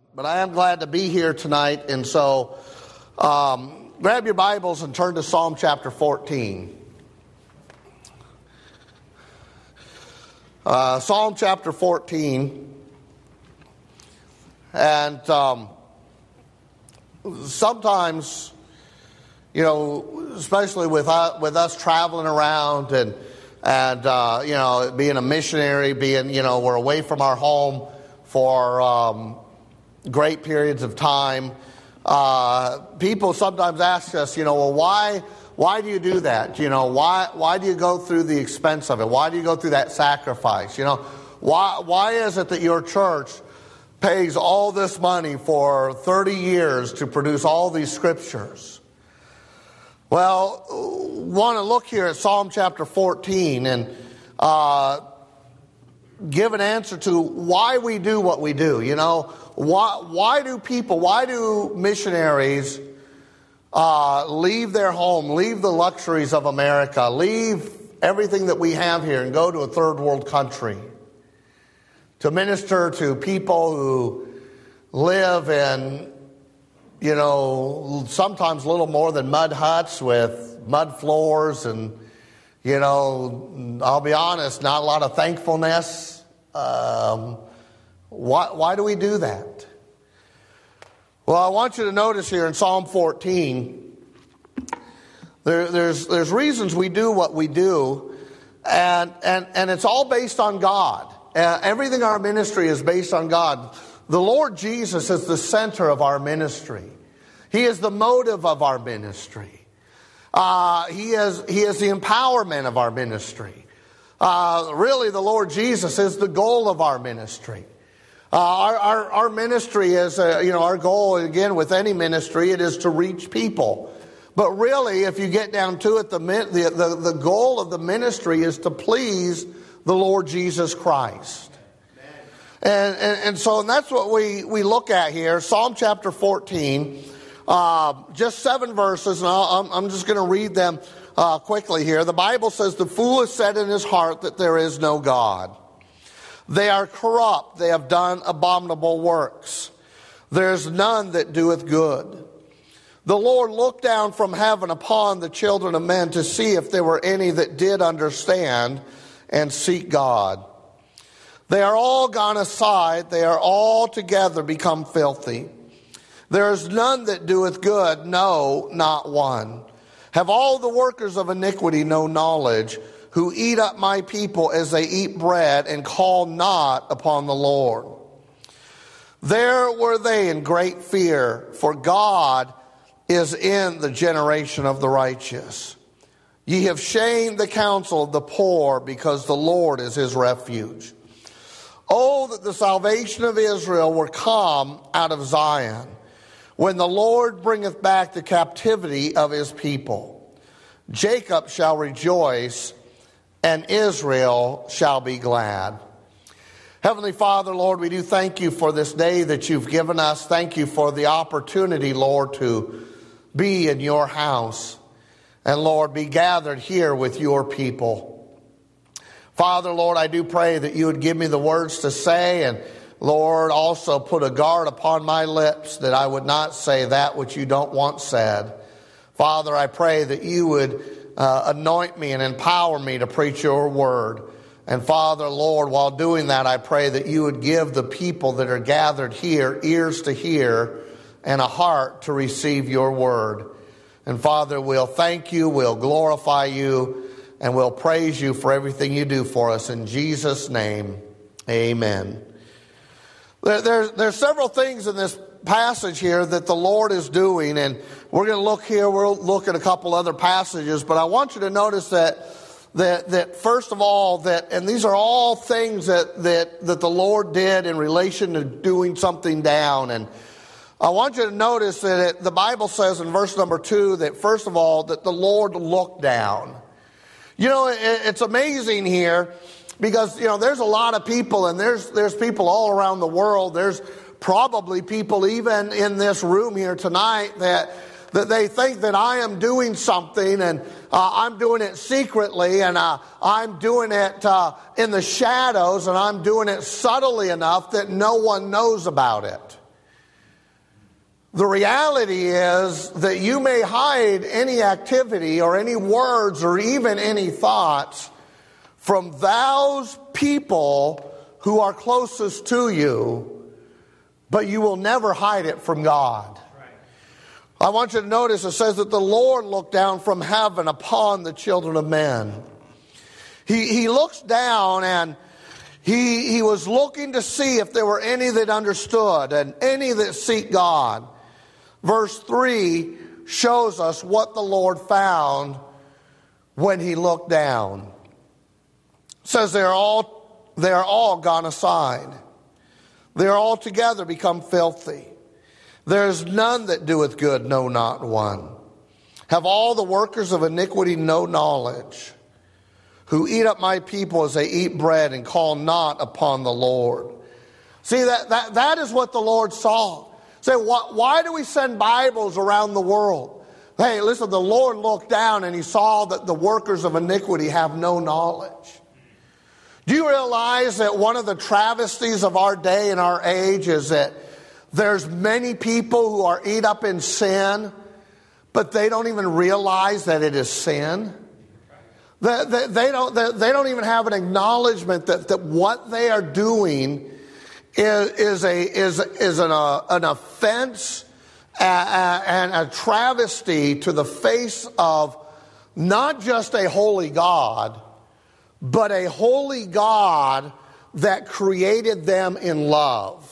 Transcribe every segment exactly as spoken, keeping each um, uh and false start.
But I am glad to be here tonight, and so um, grab your Bibles and turn to Psalm chapter fourteen. Uh, Psalm chapter fourteen, and um, sometimes, you know, especially with uh, with us traveling around and and uh, you know, being a missionary, being you know, we're away from our home for um, great periods of time. Uh, people sometimes ask us, you know, well, why, why do you do that? You know, why, why do you go through the expense of it? Why do you go through that sacrifice? You know, why, why is it that your church pays all this money for thirty years to produce all these scriptures? Well, want to look here at Psalm chapter fourteen and uh, give an answer to why we do what we do. You know, why why do people, why do missionaries uh, leave their home, leave the luxuries of America, leave everything that we have here and go to a third world country to minister to people who live in, you know, sometimes little more than mud huts with mud floors and, you know, I'll be honest, not a lot of thankfulness. Um, why, why do we do that? Well, I want you to notice here in Psalm fourteen, there, there's there's reasons we do what we do, and and and it's all based on God. Uh, everything our ministry is based on God. The Lord Jesus is the center of our ministry. He is the motive of our ministry. Uh, he is He is the empowerment of our ministry. Uh, really, the Lord Jesus is the goal of our ministry. Uh, our, our our ministry is, uh, you know, our goal again with any ministry, it is to reach people. But really, if you get down to it, the the the, the goal of the ministry is to please the Lord Jesus Christ. And, and and so and that's what we we look at here, Psalm chapter fourteen. Uh, just seven verses, and I'll, I'm, I'm just going to read them uh, quickly here. The Bible says, "The fool has said in his heart that there is no God. They are corrupt, they have done abominable works. There is none that doeth good. The Lord looked down from heaven upon the children of men to see if there were any that did understand and seek God. They are all gone aside, they are all together become filthy. There is none that doeth good, no, not one. Have all the workers of iniquity no knowledge, who eat up my people as they eat bread and call not upon the Lord? There were they in great fear, for God is in the generation of the righteous. Ye have shamed the counsel of the poor, because the Lord is his refuge. Oh, that the salvation of Israel were come out of Zion, when the Lord bringeth back the captivity of his people. Jacob shall rejoice, and Israel shall be glad." Heavenly Father, Lord, we do thank you for this day that you've given us. Thank you for the opportunity, Lord, to be in your house. And Lord, be gathered here with your people. Father, Lord, I do pray that you would give me the words to say, and Lord, also put a guard upon my lips that I would not say that which you don't want said. Father, I pray that you would uh, anoint me and empower me to preach your word. And Father, Lord, while doing that, I pray that you would give the people that are gathered here ears to hear and a heart to receive your word. And Father, we'll thank you, we'll glorify you, and we'll praise you for everything you do for us. In Jesus' name, amen. There, there, there's several things in this passage here that the Lord is doing, and we're going to look here, we'll look at a couple other passages, but I want you to notice that that that first of all, that and these are all things that that that the Lord did in relation to doing something down. And I want you to notice that it, the Bible says in verse number two that first of all that the Lord looked down. You know, it, it's amazing here, because, you know, there's a lot of people, and there's there's people all around the world. There's probably people even in this room here tonight that that they think that I am doing something, and uh, I'm doing it secretly, and uh, I'm doing it uh, in the shadows, and I'm doing it subtly enough that no one knows about it. The reality is that you may hide any activity or any words or even any thoughts from those people who are closest to you, but you will never hide it from God. I want you to notice it says that the Lord looked down from heaven upon the children of men. He, he looks down and he, he was looking to see if there were any that understood and any that seek God. Verse three shows us what the Lord found when he looked down. It says they're all, they're all gone aside. They're all together become filthy. There is none that doeth good, no, not one. Have all the workers of iniquity no knowledge, who eat up my people as they eat bread and call not upon the Lord. See, that, that, that is what the Lord saw. Say, why, why do we send Bibles around the world? Hey, listen, the Lord looked down and he saw that the workers of iniquity have no knowledge. Do you realize that one of the travesties of our day and our age is that there's many people who are eat up in sin, but they don't even realize that it is sin? They, they, they, don't, they, they don't even have an acknowledgement that, that what they are doing is, is, a, is, is an, uh, an offense and a travesty to the face of not just a holy God, but a holy God that created them in love.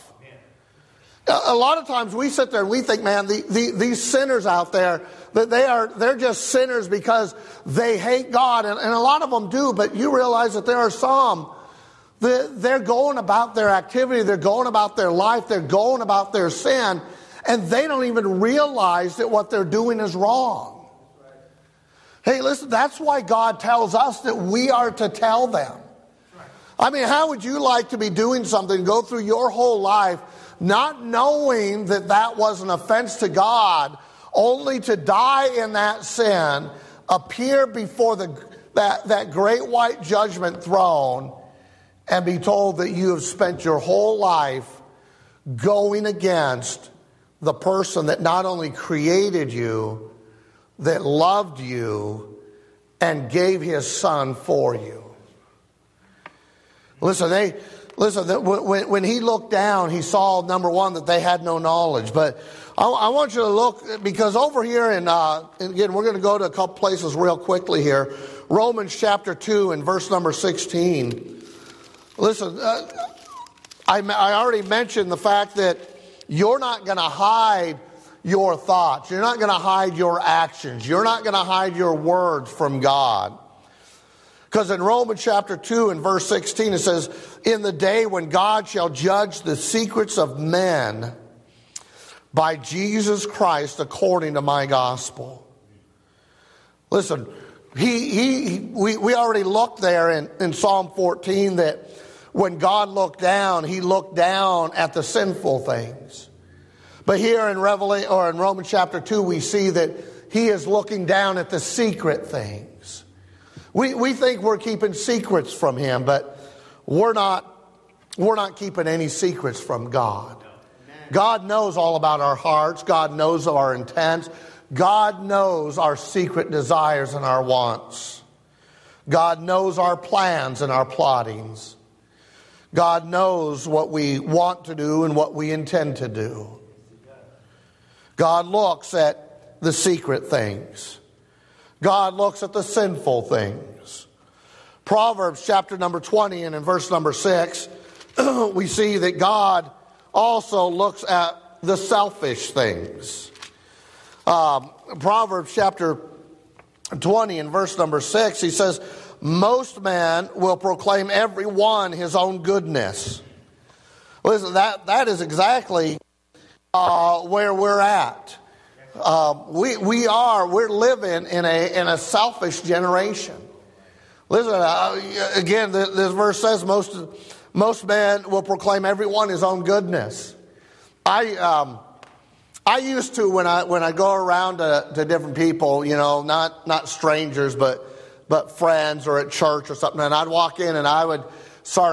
A lot of times we sit there and we think, man, the, the, these sinners out there, that they are, they're just sinners because they hate God. And, and a lot of them do, but you realize that there are some that they're going about their activity, they're going about their life, they're going about their sin, and they don't even realize that what they're doing is wrong. Hey, listen, that's why God tells us that we are to tell them. I mean, how would you like to be doing something, go through your whole life, not knowing that that was an offense to God, only to die in that sin, appear before the that, that great white judgment throne, and be told that you have spent your whole life going against the person that not only created you, that loved you, and gave his son for you. Listen, they... Listen, when, when he looked down, he saw, number one, that they had no knowledge. But I, I want you to look, because over here, in, uh, again, we're going to go to a couple places real quickly here. Romans chapter two and verse number sixteen. Listen, uh, I, I already mentioned the fact that you're not going to hide your thoughts. You're not going to hide your actions. You're not going to hide your words from God. Because in Romans chapter two and verse sixteen it says, in the day when God shall judge the secrets of men by Jesus Christ according to my gospel. Listen, he, he, we, we already looked there in, in Psalm fourteen that when God looked down, he looked down at the sinful things. But here in Revelation, or in Romans chapter two, we see that he is looking down at the secret things. We we think we're keeping secrets from him, but we're not we're not keeping any secrets from God. God knows all about our hearts. God knows our intents. God knows our secret desires and our wants. God knows our plans and our plottings. God knows what we want to do and what we intend to do. God looks at the secret things. God looks at the sinful things. Proverbs chapter number twenty and in verse number six, we see that God also looks at the selfish things. Um, Proverbs chapter twenty and verse number six, he says, most men will proclaim every one his own goodness. Listen, that, that is exactly uh, where we're at. Uh, we we are we're living in a in a selfish generation. Listen, uh, again, this, this verse says most most men will proclaim everyone his own goodness. I um, I used to when I when I go around to, to different people, you know, not not strangers, but but friends or at church or something, and I'd walk in and I would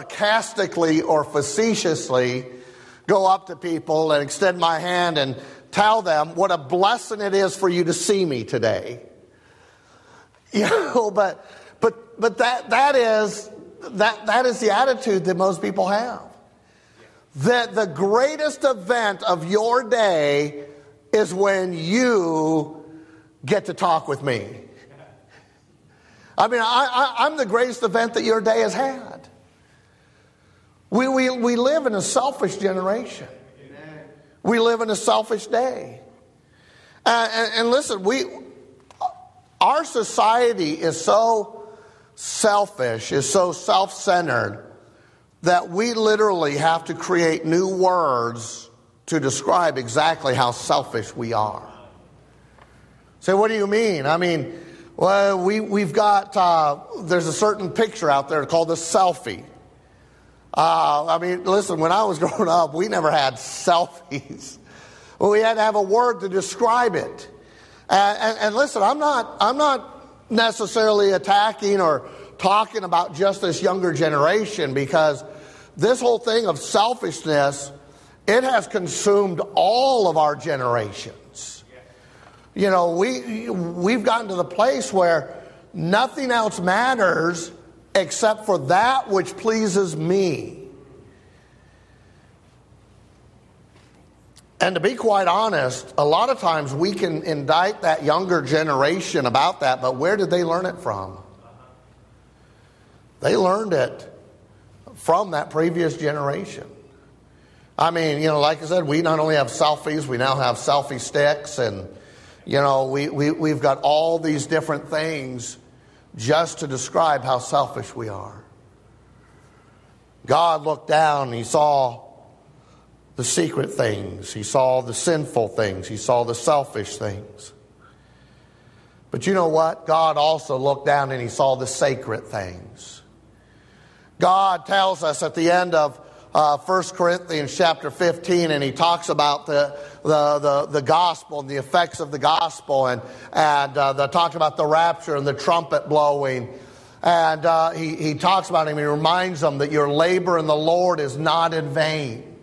sarcastically or facetiously go up to people and extend my hand and tell them what a blessing it is for you to see me today. You know, but but but that that is that that is the attitude that most people have. That the greatest event of your day is when you get to talk with me. I mean, I, I, I'm the greatest event that your day has had. We, we, we live in a selfish generation. We live in a selfish day. Uh, and, and listen, we, our society is so selfish, is so self-centered, that we literally have to create new words to describe exactly how selfish we are. So what do you mean? I mean, well, we, we've got, uh, there's a certain picture out there called a selfie. Uh, I mean, listen, when I was growing up, we never had selfies. Well, we had to have a word to describe it. And, and, and listen, I'm not, I'm not necessarily attacking or talking about just this younger generation, because this whole thing of selfishness, it has consumed all of our generations. You know, we, we've gotten to the place where nothing else matters except for that which pleases me. And to be quite honest, a lot of times we can indict that younger generation about that, but where did they learn it from? They learned it from that previous generation. I mean, you know, like I said, we not only have selfies, we now have selfie sticks, and, you know, we, we, we've got all these different things just to describe how selfish we are. God looked down and he saw the secret things. He saw the sinful things. He saw the selfish things. But you know what? God also looked down and he saw the sacred things. God tells us at the end of uh, First Corinthians chapter fifteen, and he talks about the the the, the gospel and the effects of the gospel, and and uh, the talks about the rapture and the trumpet blowing, and uh, he he talks about him. He reminds them that your labor in the Lord is not in vain.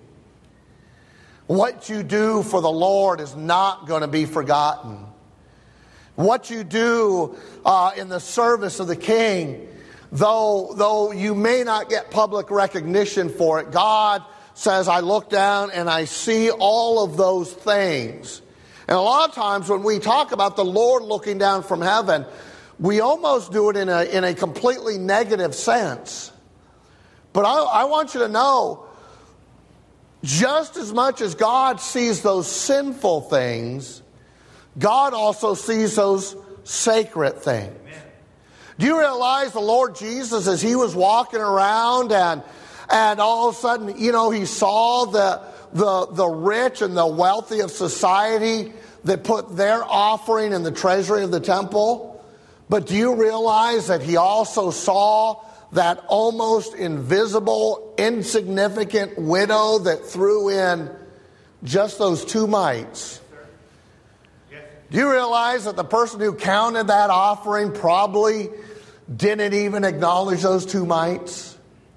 What you do for the Lord is not going to be forgotten. What you do uh, in the service of the King, Though, though you may not get public recognition for it, God says, I look down and I see all of those things. And a lot of times when we talk about the Lord looking down from heaven, we almost do it in a, in a completely negative sense. But I, I want you to know, just as much as God sees those sinful things, God also sees those sacred things. Do you realize the Lord Jesus, as he was walking around and and all of a sudden, you know, he saw the the the rich and the wealthy of society that put their offering in the treasury of the temple? But do you realize that he also saw that almost invisible, insignificant widow that threw in just those two mites? Do you realize that the person who counted that offering probably didn't even acknowledge those two mites?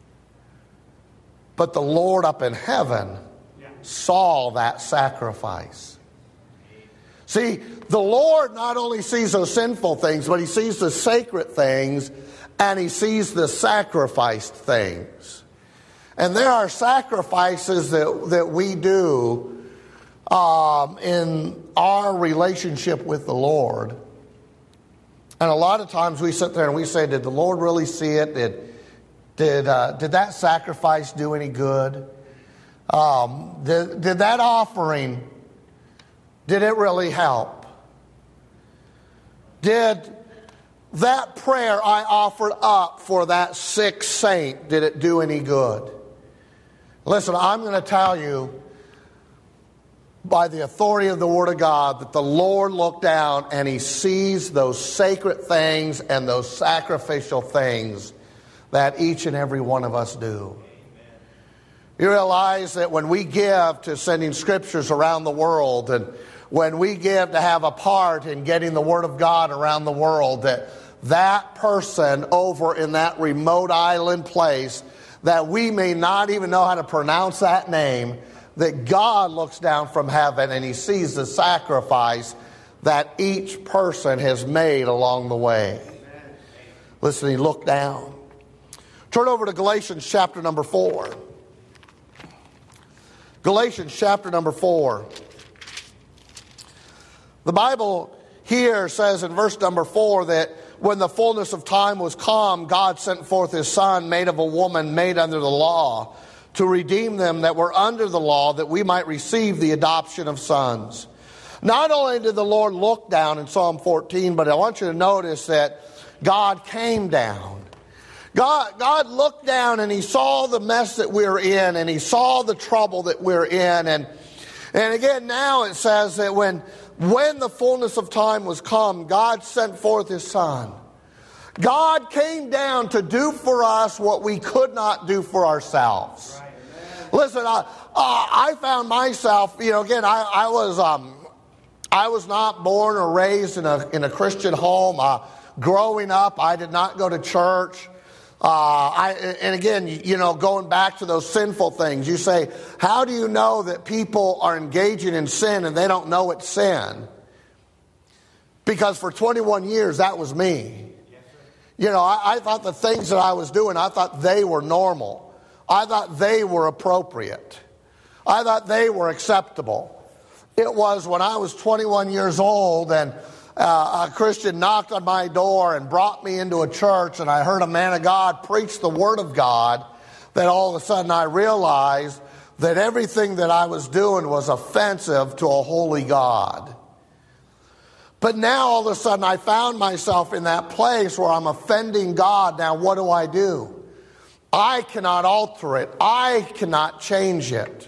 But the Lord up in heaven saw that sacrifice. See, the Lord not only sees those sinful things, but he sees the sacred things, and he sees the sacrificed things. And there are sacrifices that, that we do Um, in our relationship with the Lord. And a lot of times we sit there and we say, did the Lord really see it? Did did uh, did that sacrifice do any good? Um, did, did that offering, did it really help? Did that prayer I offered up for that sick saint, did it do any good? Listen, I'm going to tell you, by the authority of the Word of God, that the Lord looked down and he sees those sacred things and those sacrificial things that each and every one of us do. You realize that when we give to sending scriptures around the world, and when we give to have a part in getting the Word of God around the world, that that person over in that remote island place that we may not even know how to pronounce that name, that God looks down from heaven and he sees the sacrifice that each person has made along the way. Listen, he looked down. Turn over to Galatians chapter number four. Galatians chapter number four. The Bible here says in verse number four that when the fullness of time was come, God sent forth his Son, made of a woman, made under the law, to redeem them that were under the law, that we might receive the adoption of sons. Not only did the Lord look down in Psalm fourteen, but I want you to notice that God came down. God, God looked down and he saw the mess that we're in, and he saw the trouble that we're in. And, and again, now it says that when, when the fullness of time was come, God sent forth his Son. God came down to do for us what we could not do for ourselves. Right. Listen, I, uh, I found myself, you know, again, I, I was um, I was not born or raised in a in a Christian home. Uh, growing up, I did not go to church. Uh, I, and again, you know, going back to those sinful things, you say, how do you know that people are engaging in sin and they don't know it's sin? Because for twenty-one years, that was me. You know, I, I thought the things that I was doing, I thought they were normal. I thought they were appropriate. I thought they were acceptable. It was when I was twenty-one years old and uh, a Christian knocked on my door and brought me into a church, and I heard a man of God preach the Word of God, that all of a sudden I realized that everything that I was doing was offensive to a holy God. But now all of a sudden I found myself in that place where I'm offending God. Now what do I do? I cannot alter it. I cannot change it.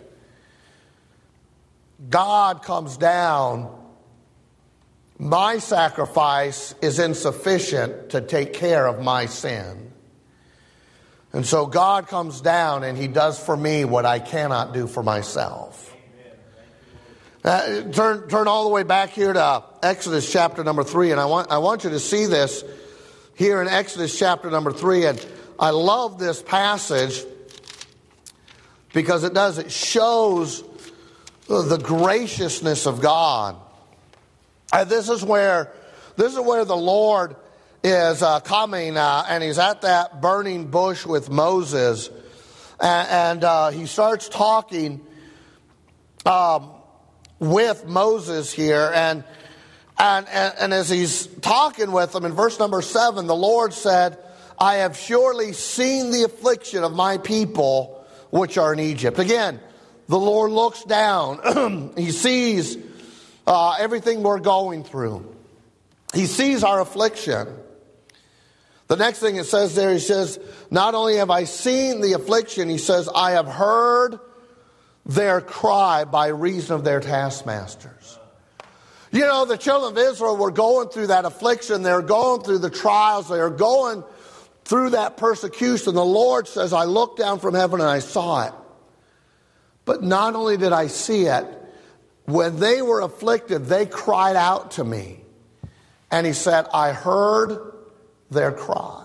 God comes down. My sacrifice is insufficient to take care of my sin. And so God comes down and he does for me what I cannot do for myself. Uh, turn turn all the way back here to Exodus chapter number three, and I want I want you to see this here in Exodus chapter number three. And I love this passage because it does it shows the graciousness of God. And this is where this is where the Lord is uh, coming, uh, and he's at that burning bush with Moses, and, and uh, he starts talking Um, with Moses here, and, and and and as he's talking with him in verse number seven, the Lord said, I have surely seen the affliction of my people which are in Egypt. Again, the Lord looks down. He sees uh, everything we're going through. He sees our affliction. The next thing it says there, he says, not only have I seen the affliction, he says, I have heard their cry by reason of their taskmasters. You know, the children of Israel were going through that affliction. They're going through the trials. They're going through that persecution. The Lord says, I looked down from heaven and I saw it. But not only did I see it, when they were afflicted, they cried out to me. And he said, I heard their cry.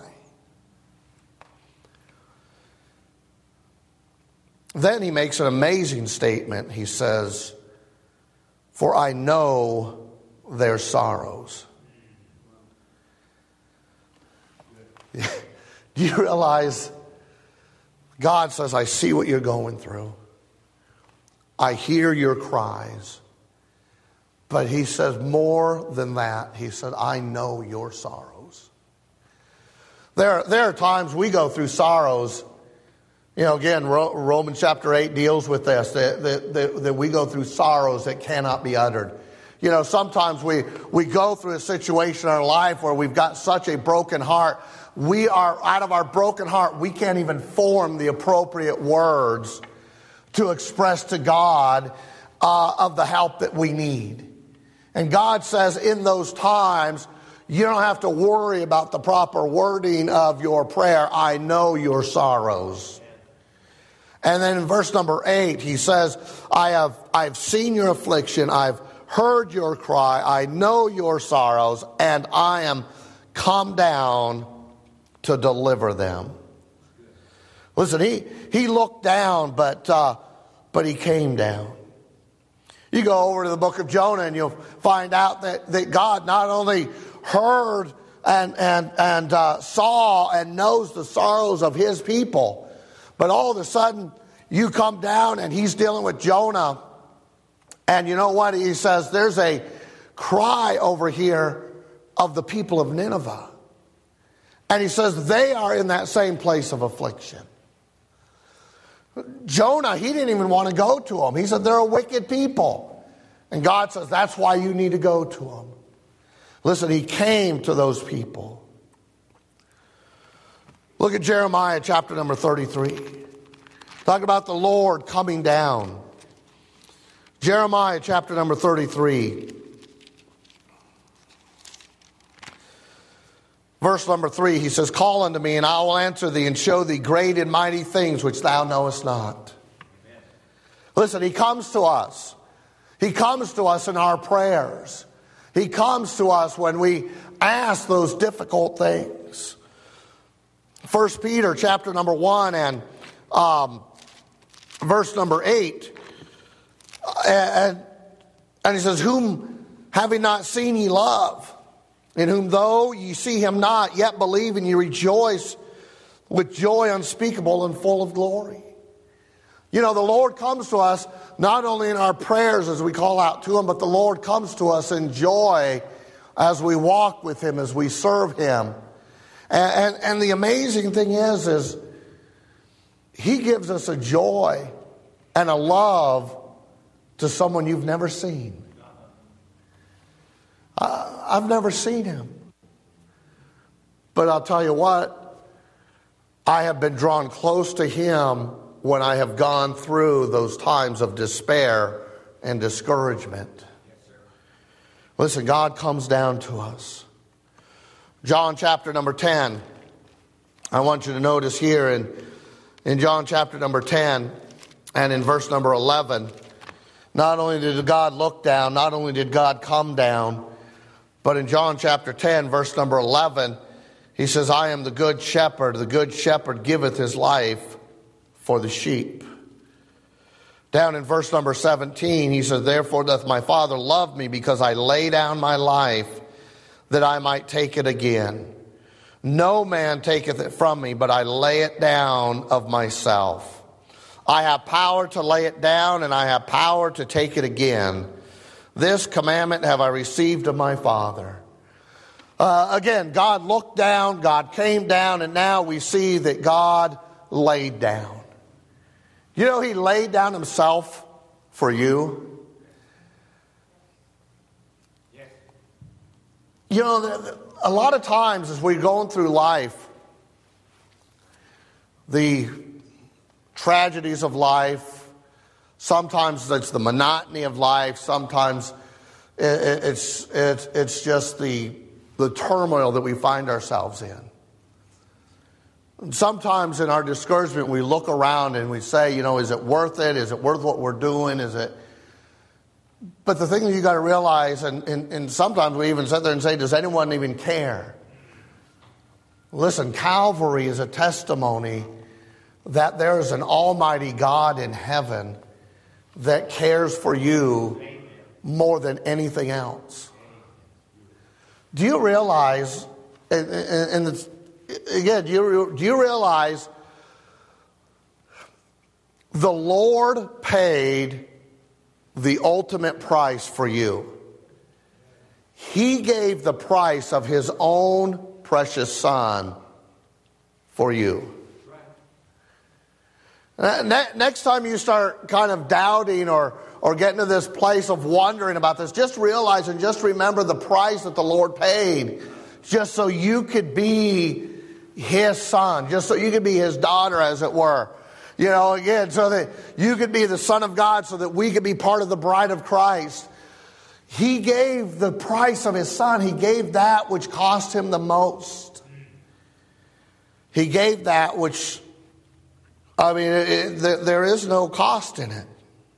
Then he makes an amazing statement. He says, for I know their sorrows. Do you realize God says, I see what you're going through. I hear your cries. But he says more than that. He said, I know your sorrows. There, there are times we go through sorrows. You know, again, Romans chapter eight deals with this, that, that, that we go through sorrows that cannot be uttered. You know, sometimes we, we go through a situation in our life where we've got such a broken heart. We are, out of our broken heart, we can't even form the appropriate words to express to God uh, of the help that we need. And God says in those times, you don't have to worry about the proper wording of your prayer. I know your sorrows. And then in verse number eight, he says, I have I've seen your affliction, I've heard your cry, I know your sorrows, and I am come down to deliver them. Listen, he, he looked down, but uh, but he came down. You go over to the book of Jonah and you'll find out that, that God not only heard and, and, and uh, saw and knows the sorrows of his people, but all of a sudden you come down and he's dealing with Jonah. And you know what? He says, there's a cry over here of the people of Nineveh. And he says, they are in that same place of affliction. Jonah, he didn't even want to go to them. He said, they're a wicked people. And God says, that's why you need to go to them. Listen, he came to those people. Look at Jeremiah chapter number thirty-three. Talk about the Lord coming down. Jeremiah chapter number thirty-three. Verse number three, he says, call unto me, and I will answer thee and show thee great and mighty things which thou knowest not. Amen. Listen, he comes to us. He comes to us in our prayers. He comes to us when we ask those difficult things. First Peter chapter number one and um, verse number eight. And, and he says, whom having not seen ye love, in whom though ye see him not, yet believe, and ye rejoice with joy unspeakable and full of glory. You know, the Lord comes to us not only in our prayers as we call out to him, but the Lord comes to us in joy as we walk with him, as we serve him. And, and, and the amazing thing is, is he gives us a joy and a love to someone you've never seen. Uh, I've never seen him. But I'll tell you what, I have been drawn close to him when I have gone through those times of despair and discouragement. Yes, sir. Listen, God comes down to us. John chapter number ten. I want you to notice here in, in John chapter number ten and in verse number eleven, not only did God look down, not only did God come down, but in John chapter ten, verse number eleven, he says, I am the good shepherd. The good shepherd giveth his life for the sheep. Down in verse number seventeen, he says, therefore doth my Father love me, because I lay down my life that I might take it again. No man taketh it from me, but I lay it down of myself. I have power to lay it down, and I have power to take it again. This commandment have I received of my Father. Uh, again, God looked down, God came down, and now we see that God laid down. You know, he laid down himself for you. Yes. You know, a lot of times as we're going through life, the tragedies of life, sometimes it's the monotony of life. Sometimes it's it's it's just the the turmoil that we find ourselves in. And sometimes in our discouragement, we look around and we say, you know, is it worth it? Is it worth what we're doing? Is it? But the thing that you got to realize, and, and, and sometimes we even sit there and say, does anyone even care? Listen, Calvary is a testimony that there is an almighty God in heaven that cares for you more than anything else. Do you realize, and, and it's, again, do you, do you realize the Lord paid the ultimate price for you? He gave the price of his own precious son for you. Next time you start kind of doubting or, or getting to this place of wondering about this, just realize and just remember the price that the Lord paid just so you could be his son, just so you could be his daughter, as it were. You know, again, so that you could be the son of God, so that we could be part of the bride of Christ. He gave the price of his son. He gave that which cost him the most. He gave that which, I mean, it, it, there is no cost in it.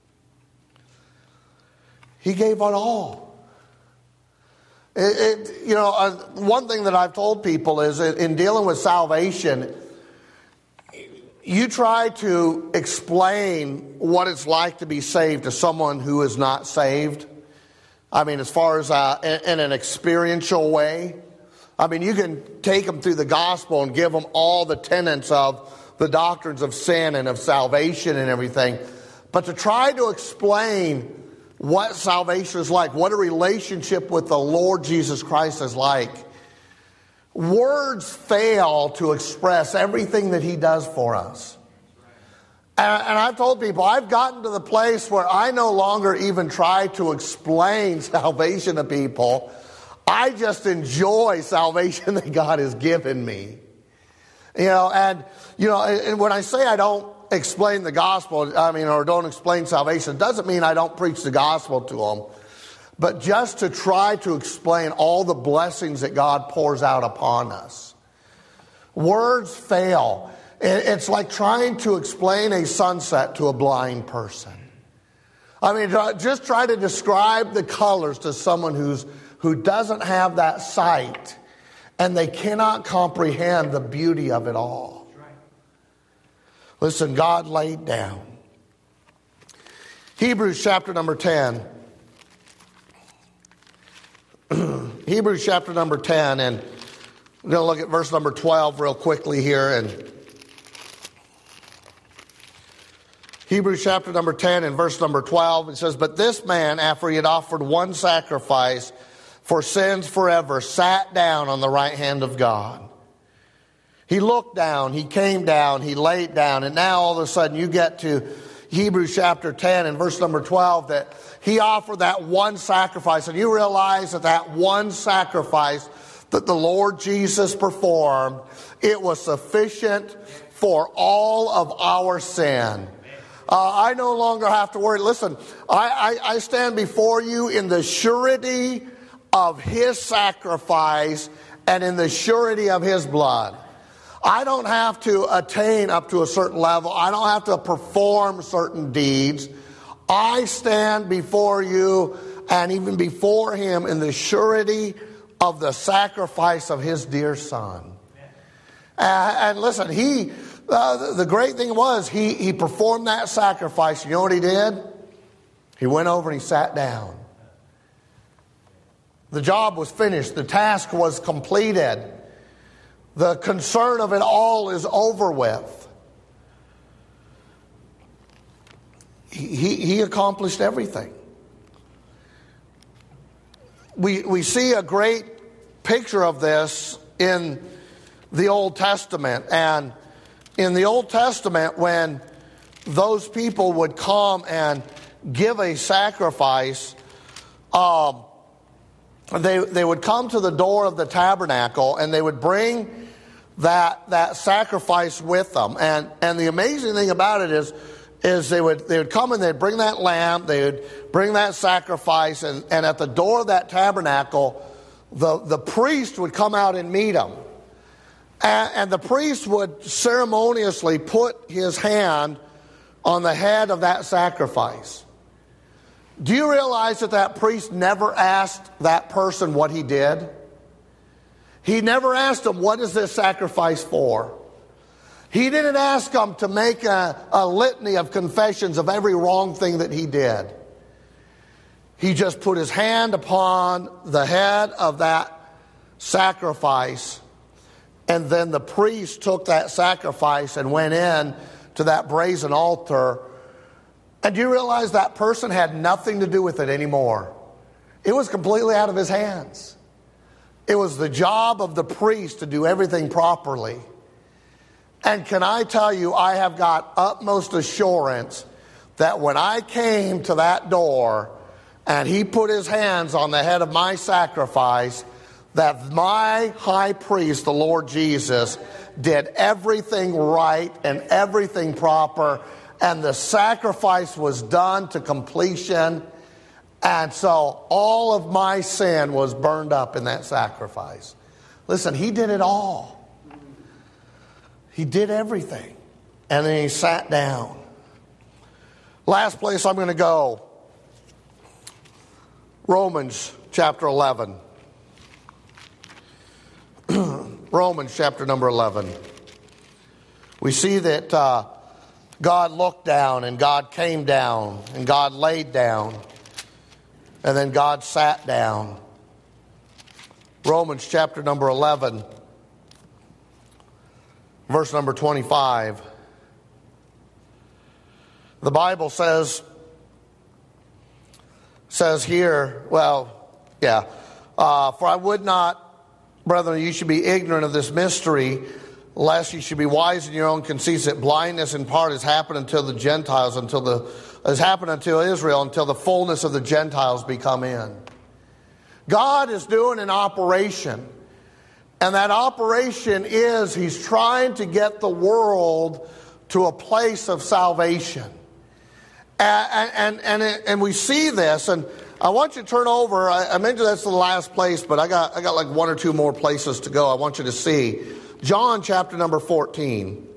He gave it all. It, it, you know, uh, one thing that I've told people is that in dealing with salvation, you try to explain what it's like to be saved to someone who is not saved, I mean, as far as uh, in, in an experiential way, I mean, you can take them through the gospel and give them all the tenets of the doctrines of sin and of salvation and everything. But to try to explain what salvation is like, what a relationship with the Lord Jesus Christ is like, words fail to express everything that He does for us. And, and I've told people, I've gotten to the place where I no longer even try to explain salvation to people. I just enjoy salvation that God has given me. You know, and, you know, and when I say I don't explain the gospel, I mean, or don't explain salvation, it doesn't mean I don't preach the gospel to them. But just to try to explain all the blessings that God pours out upon us. Words fail. It's like trying to explain a sunset to a blind person. I mean, just try to describe the colors to someone who's who doesn't have that sight, and they cannot comprehend the beauty of it all. Listen, God laid down. Hebrews chapter number ten. Hebrews chapter number ten, and we're going to look at verse number twelve real quickly here. And Hebrews chapter number ten and verse number twelve, it says, "But this man, after he had offered one sacrifice for sins forever, sat down on the right hand of God." He looked down, he came down, he laid down, and now all of a sudden you get to Hebrews chapter ten and verse number twelve, that he offered that one sacrifice. And you realize that that one sacrifice that the Lord Jesus performed, it was sufficient for all of our sin. Uh, I no longer have to worry. Listen, I, I, I stand before you in the surety of His sacrifice and in the surety of His blood. I don't have to attain up to a certain level. I don't have to perform certain deeds. I stand before you and even before Him in the surety of the sacrifice of His dear Son. Uh, and listen, He, uh, the great thing was, he, he performed that sacrifice. You know what He did? He went over and He sat down. The job was finished. The task was completed. The concern of it all is over with. He, he accomplished everything. We, we see a great picture of this in the Old Testament. And in the Old Testament, when those people would come and give a sacrifice, um, they, they would come to the door of the tabernacle and they would bring that that sacrifice with them. And and the amazing thing about it is is they would they would come and they'd bring that lamb, they would bring that sacrifice, and, and at the door of that tabernacle, the, the priest would come out and meet them. And, and the priest would ceremoniously put his hand on the head of that sacrifice. Do you realize that that priest never asked that person what he did? He never asked him, what is this sacrifice for? He didn't ask him to make a, a litany of confessions of every wrong thing that he did. He just put his hand upon the head of that sacrifice, and then the priest took that sacrifice and went in to that brazen altar. And you realize that person had nothing to do with it anymore. It was completely out of his hands. It was the job of the priest to do everything properly. And can I tell you, I have got utmost assurance that when I came to that door and he put his hands on the head of my sacrifice, that my high priest, the Lord Jesus, did everything right and everything proper, and the sacrifice was done to completion. And so all of my sin was burned up in that sacrifice. Listen, He did it all. He did everything. And then He sat down. Last place I'm going to go. Romans chapter eleven. Romans chapter number eleven. We see that uh, God looked down and God came down and God laid down and then God sat down. Romans chapter number eleven, verse number twenty-five. The Bible says, says here, well, yeah, uh, for I would not, brethren, you should be ignorant of this mystery, lest you should be wise in your own conceits, that blindness in part has happened until the Gentiles, until the has happened until Israel, until the fullness of the Gentiles be come in. God is doing an operation, and that operation is He's trying to get the world to a place of salvation. And, and, and, and we see this, and I want you to turn over. I, I mentioned that's the last place, but I got I got like one or two more places to go. I want you to see John chapter number fourteen.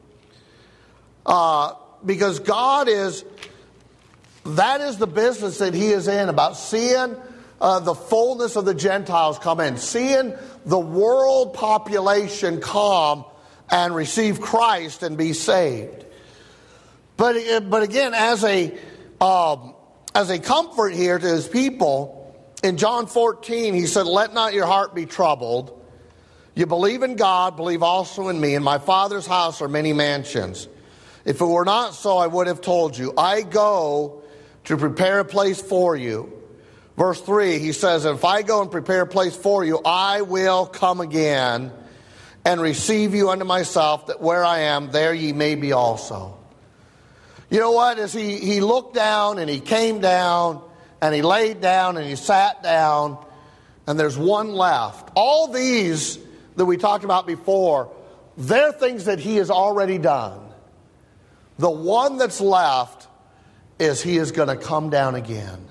Uh, because God is, that is the business that He is in, about seeing uh, the fullness of the Gentiles come in, seeing the world population come and receive Christ and be saved. But but again, as a um, as a comfort here to His people, in John fourteen, He said, "Let not your heart be troubled. You believe in God, believe also in me. In my Father's house are many mansions. If it were not so, I would have told you. I go to prepare a place for you." Verse three, He says, "If I go and prepare a place for you, I will come again and receive you unto myself, that where I am, there ye may be also." You know what? As he, he looked down and He came down and He laid down and He sat down, and there's one left. All these that we talked about before, they're things that He has already done. The one that's left is He is going to come down again.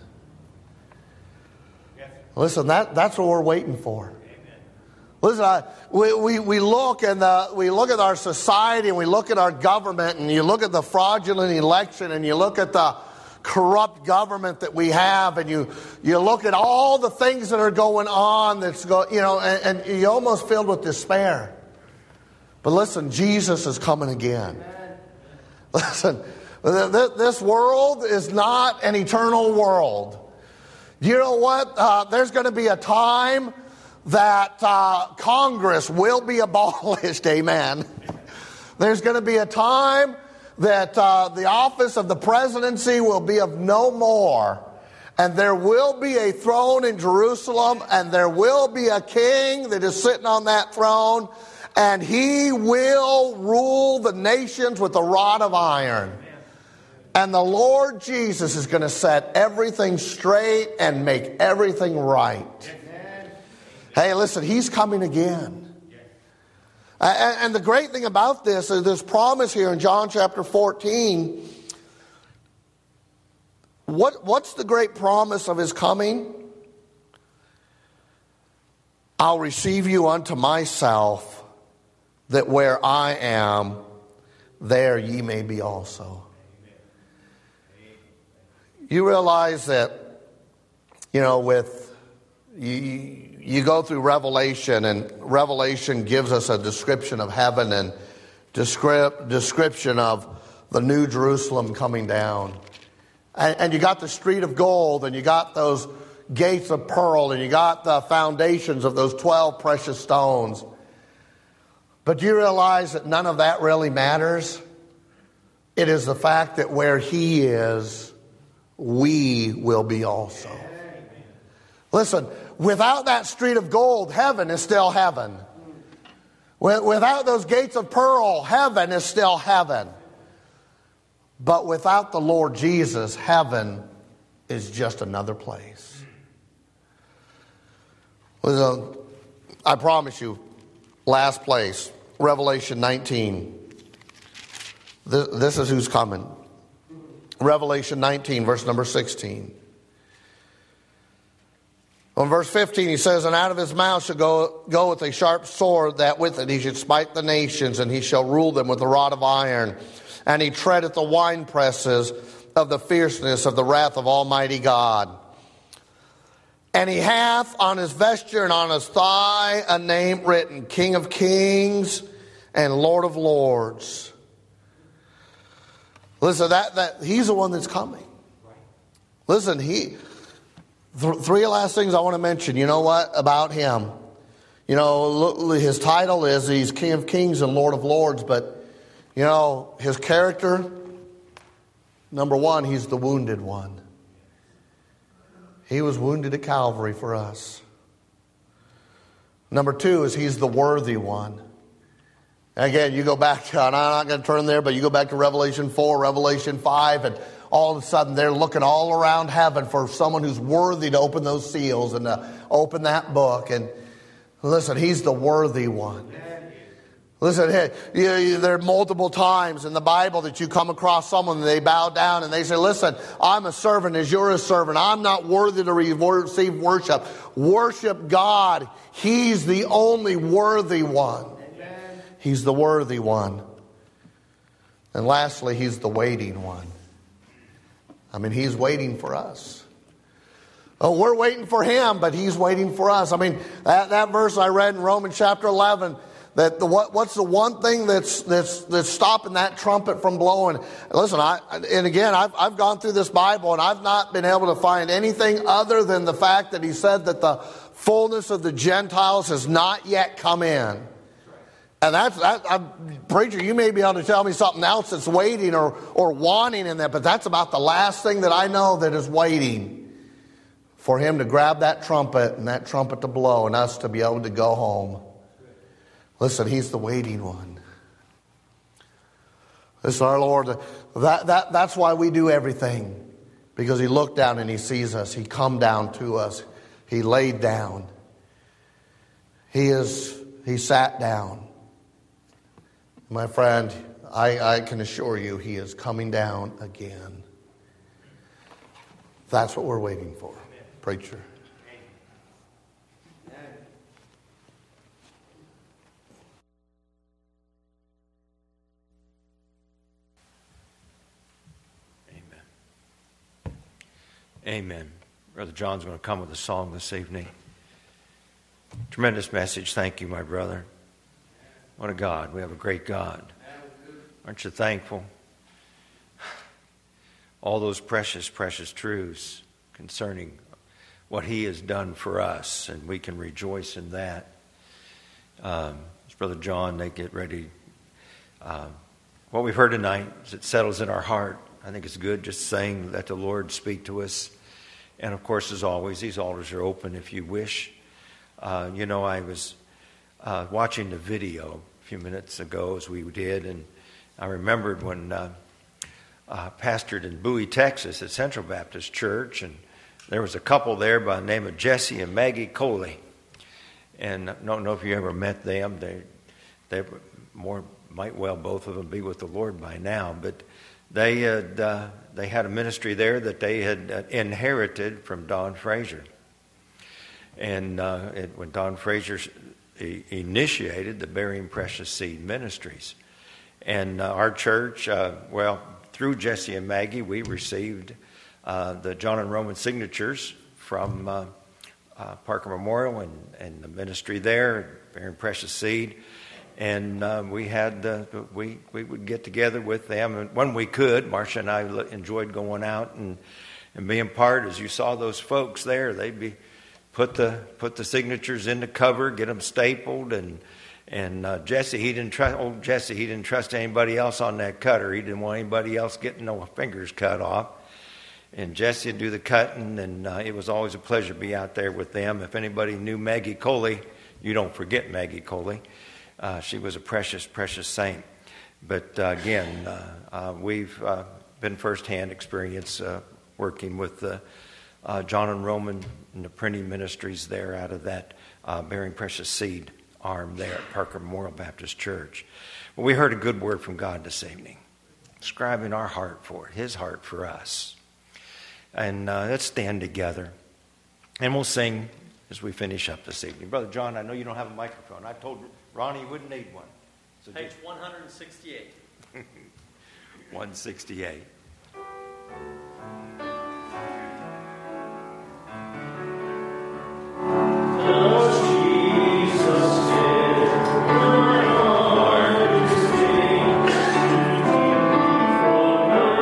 Yes. Listen, that, that's what we're waiting for. Listen, I, we, we, we look and the, we look at our society and we look at our government, and you look at the fraudulent election and you look at the corrupt government that we have, and you, you look at all the things that are going on that's go, you know, and, and you're almost filled with despair. But listen, Jesus is coming again. Amen. Listen, this world is not an eternal world. You know what? Uh, there's going to be a time that uh, Congress will be abolished, amen. There's going to be a time that uh, the office of the presidency will be of no more. And there will be a throne in Jerusalem, and there will be a king that is sitting on that throne, and he will rule the nations with a rod of iron. And the Lord Jesus is going to set everything straight and make everything right. Hey, listen, He's coming again. And, and the great thing about this is this promise here in John chapter fourteen. What, what's the great promise of His coming? I'll receive you unto myself, that where I am, there ye may be also. You realize that, you know, with you, you go through Revelation, and Revelation gives us a description of heaven and descript, description of the new Jerusalem coming down. And, and you got the street of gold, and you got those gates of pearl, and you got the foundations of those twelve precious stones. But do you realize that none of that really matters? It is the fact that where He is, we will be also. Listen, without that street of gold, heaven is still heaven. Without those gates of pearl, heaven is still heaven. But without the Lord Jesus, heaven is just another place. Listen, I promise you, last place, Revelation nineteen. This, this is who's coming. Revelation nineteen, verse number sixteen. On verse fifteen, he says, "And out of his mouth shall go, go with a sharp sword, that with it he should smite the nations, and he shall rule them with a rod of iron. And he treadeth the winepresses of the fierceness of the wrath of Almighty God. And he hath on his vesture and on his thigh a name written, King of Kings and Lord of Lords. Listen, that, that he's the one that's coming. Listen, he... Th- three last things I want to mention. You know what about him? You know, look, his title is he's King of Kings and Lord of Lords, but, you know, his character, number one, he's the wounded one. He was wounded at Calvary for us. Number two is he's the worthy one. Again, you go back to, and I'm not going to turn there, but you go back to Revelation four, Revelation five, and all of a sudden they're looking all around heaven for someone who's worthy to open those seals and to open that book. And listen, he's the worthy one. Listen, hey, you, you, there are multiple times in the Bible that you come across someone and they bow down and they say, listen, I'm a servant as you're a servant. I'm not worthy to receive worship. Worship God. He's the only worthy one. He's the worthy one. And lastly, he's the waiting one. I mean, he's waiting for us. Oh, we're waiting for him, but he's waiting for us. I mean, that, that verse I read in Romans chapter eleven, that the, what, what's the one thing that's that's that's stopping that trumpet from blowing? Listen, I and again, I've I've gone through this Bible and I've not been able to find anything other than the fact that he said that the fullness of the Gentiles has not yet come in. And that's, that, I'm, preacher, you may be able to tell me something else that's waiting or, or wanting in that, but that's about the last thing that I know that is waiting for him to grab that trumpet and that trumpet to blow and us to be able to go home. Listen, he's the waiting one. Listen, our Lord, that, that, that's why we do everything. Because he looked down and he sees us. He come down to us. He laid down. He is, he sat down. My friend, I, I can assure you he is coming down again. That's what we're waiting for, preacher. Amen. Amen. Brother John's going to come with a song this evening. Tremendous message. Thank you, my brother. What a God. We have a great God. Aren't you thankful? All those precious, precious truths concerning what he has done for us, and we can rejoice in that. Um, as Brother John, they get ready. Uh, what we've heard tonight, as it settles in our heart, I think it's good just saying, let the Lord speak to us. And of course, as always, these altars are open if you wish. Uh, you know, I was uh, watching the video a few minutes ago as we did, and I remembered when uh, uh, pastored in Bowie, Texas at Central Baptist Church, and there was a couple there by the name of Jesse and Maggie Coley. And I don't know if you ever met them. They, they more might well both of them be with the Lord by now, but they had uh, they had a ministry there that they had uh, inherited from Don Frazier. And uh, it, when Don Frazier he initiated the Bearing Precious Seed Ministries. And uh, our church, uh, well, through Jesse and Maggie, we received uh, the John and Roman signatures from uh, uh, Parker Memorial and, and the ministry there, Bearing Precious Seed. And uh, we had uh, we we would get together with them, and when we could, Marcia and I enjoyed going out and, and being part. As you saw those folks there, they'd be put the put the signatures in the cover, get them stapled, and and uh, Jesse he didn't trust old Jesse he didn't trust anybody else on that cutter. He didn't want anybody else getting no fingers cut off. And Jesse would do the cutting, and uh, it was always a pleasure to be out there with them. If anybody knew Maggie Coley, you don't forget Maggie Coley. Uh, she was a precious, precious saint. But uh, again, uh, uh, we've uh, been firsthand experience uh, working with the uh, John and Roman and the printing ministries there out of that uh, Bearing Precious Seed arm there at Parker Memorial Baptist Church. But we heard a good word from God this evening, describing our heart for it, His heart for us. And uh, let's stand together, and we'll sing as we finish up this evening. Brother John, I know you don't have a microphone. I told Ronnie you wouldn't need one. So Page one sixty-eight. one sixty-eight. Oh, Jesus,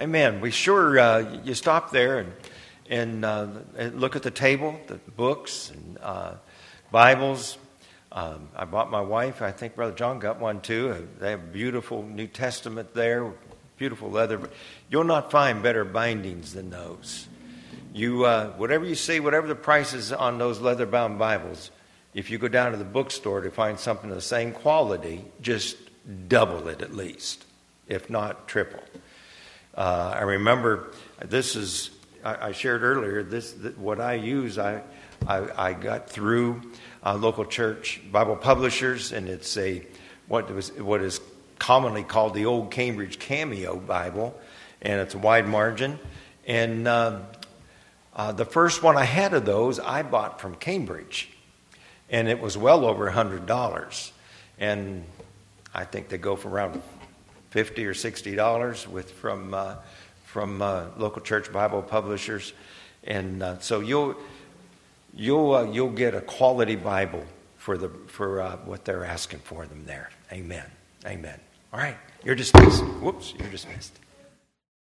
Amen. We sure, uh, you stop there and, and, uh, and look at the table, the books and uh, Bibles. Um, I bought my wife, I think Brother John got one too. They have a beautiful New Testament there, beautiful leather. You'll not find better bindings than those. You, uh, whatever you see, whatever the price is on those leather-bound Bibles, if you go down to the bookstore to find something of the same quality, just double it at least, if not triple. Uh, I remember this is, I, I shared earlier, this what I use, I, I, I got through uh, local church Bible publishers, and it's a what was what is commonly called the Old Cambridge Cameo Bible, and it's a wide margin. And uh, uh, the first one I had of those I bought from Cambridge, and it was well over a hundred dollars. And I think they go for around fifty or sixty dollars with from uh, from uh, local church Bible publishers, and uh, so you'll you'll uh, you'll get a quality Bible for the for uh, what they're asking for them there. Amen. Amen. All right, you're dismissed. Whoops, you're dismissed.